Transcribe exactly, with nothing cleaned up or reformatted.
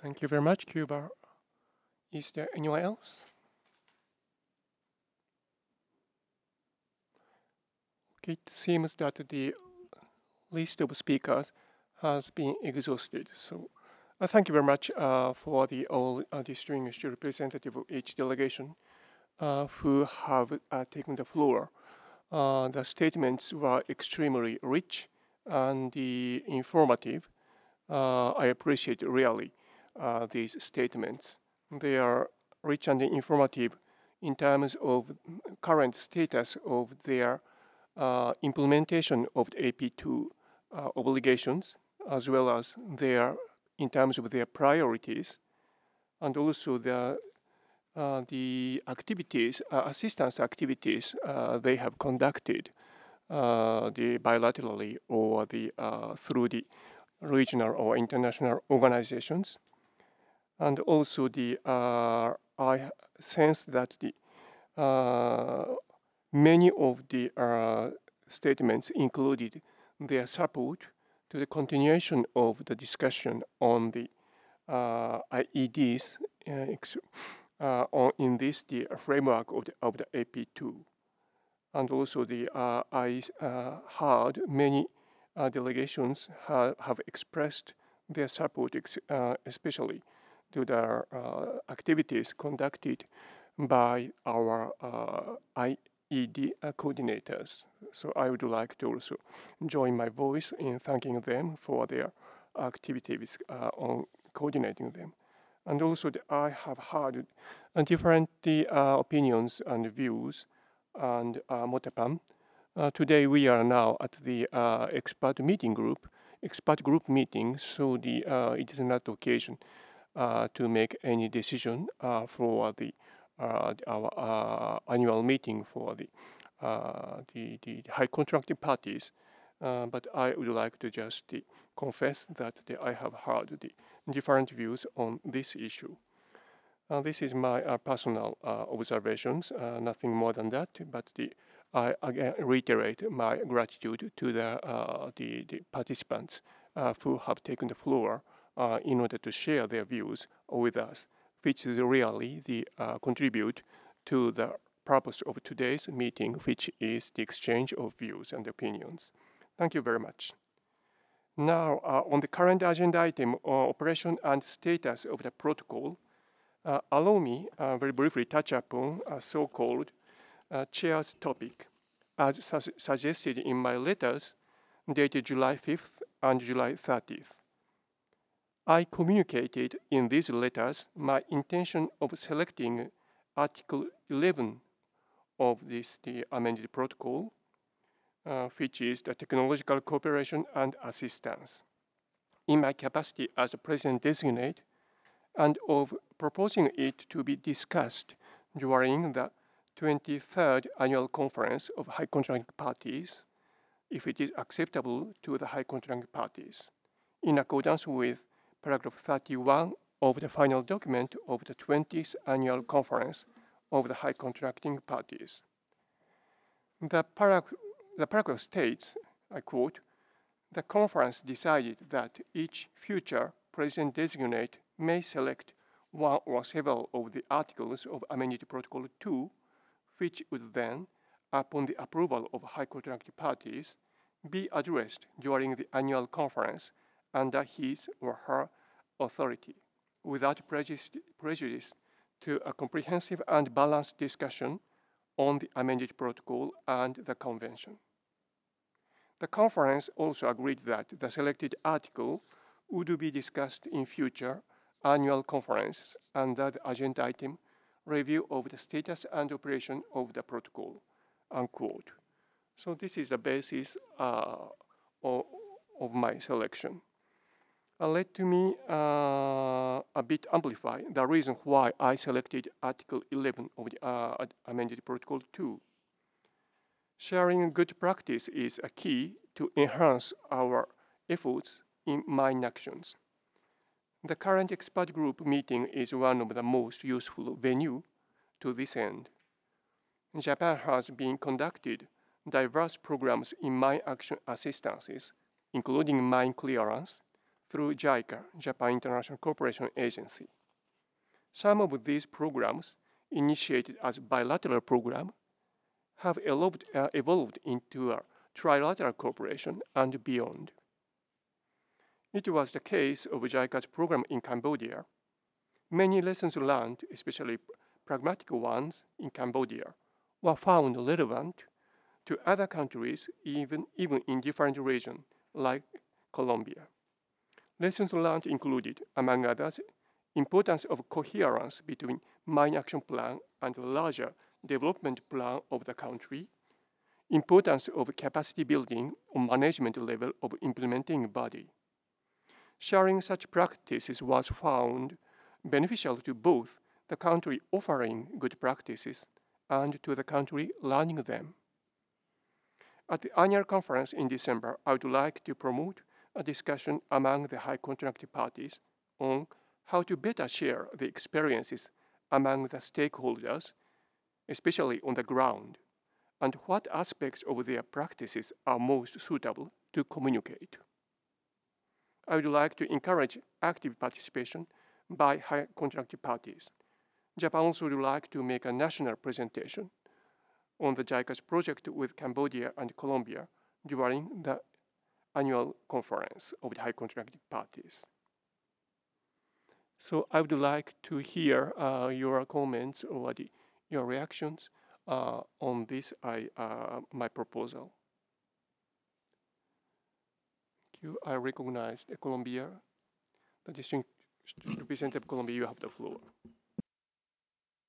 Thank you very much, Cuba. Is there anyone else? Okay, it seems that the list of speakers has been exhausted. So uh, thank you very much uh, for the all uh, distinguished representative of each delegation uh, who have uh, taken the floor. Uh, the statements were extremely rich and the informative. Uh, I appreciate really uh, these statements. They are rich and informative in terms of current status of their uh, implementation of the A P two uh, obligations, as well as their in terms of their priorities, and also the uh, the activities, uh, assistance activities uh, they have conducted, uh, the bilaterally or the uh, through the regional or international organizations, and also the uh, I sense that the uh, many of the uh, statements included their support to the continuation of the discussion on the uh, I E Ds uh, uh, on, in this the framework of the, of the A P two. And also the uh, I uh, heard many uh, delegations ha have expressed their support, ex uh, especially to the uh, activities conducted by our uh, I E D uh, coordinators. So I would like to also join my voice in thanking them for their activities uh, on coordinating them. And also the, I have heard uh, different uh, opinions and views and uh, Motapan. Uh, today we are now at the uh, expert meeting group, expert group meeting, so the uh, it is not occasion uh, to make any decision uh, for the uh, our uh, annual meeting for the, uh, the the high contracting parties. Uh, but I would like to just uh, confess that the, I have heard the different views on this issue. Uh, this is my uh, personal uh, observations, uh, nothing more than that. But the, I again reiterate my gratitude to the uh, the, the, participants uh, who have taken the floor uh, in order to share their views with us, which is really the uh, contribute to the purpose of today's meeting, which is the exchange of views and opinions. Thank you very much. Now, uh, on the current agenda item, uh, operation and status of the protocol, uh, allow me uh, very briefly touch upon a so-called uh, chair's topic, as su suggested in my letters dated July fifth and July thirtieth. I communicated in these letters my intention of selecting Article eleven of this the amended protocol, uh, which is the technological cooperation and assistance, in my capacity as the president designate, and of proposing it to be discussed during the twenty-third Annual Conference of High Contracting Parties, if it is acceptable to the High Contracting Parties, in accordance with paragraph thirty-one of the final document of the twentieth Annual Conference of the High Contracting Parties. The, parag the paragraph states, I quote, "The conference decided that each future president designate may select one or several of the articles of Amended Protocol two, which would then, upon the approval of high contracting parties, be addressed during the annual conference under his or her authority, without prejudice, prejudice to a comprehensive and balanced discussion on the amended protocol and the convention." The conference also agreed that the selected article would be discussed in future annual conferences under the agenda item review of the status and operation of the protocol, unquote. So this is the basis uh, of, of my selection. Uh, let me uh, a bit amplify the reason why I selected Article eleven of the uh, amended Protocol two. Sharing good practice is a key to enhance our efforts in mine actions. The current expert group meeting is one of the most useful venues to this end. Japan has been conducted diverse programs in mine action assistances, including mine clearance, through JICA, Japan International Cooperation Agency. Some of these programs, initiated as bilateral programs, have evolved, uh, evolved into a trilateral cooperation and beyond. It was the case of JICA's program in Cambodia. Many lessons learned, especially pragmatic ones in Cambodia, were found relevant to other countries, even, even in different regions, like Colombia. Lessons learned included, among others, importance of coherence between mine action plan and the larger development plan of the country, importance of capacity building on management level of implementing body. Sharing such practices was found beneficial to both the country offering good practices and to the country learning them. At the annual conference in December, I would like to promote a discussion among the high contracting parties on how to better share the experiences among the stakeholders, especially on the ground, and what aspects of their practices are most suitable to communicate. I would like to encourage active participation by high contracting parties. Japan also would like to make a national presentation on the JICA's project with Cambodia and Colombia during the annual conference of the high contracting parties. So I would like to hear uh, your comments or the, your reactions uh, on this, I, uh, my proposal. Thank you. I recognize the Colombia, the distinct representative of Colombia, you have the floor.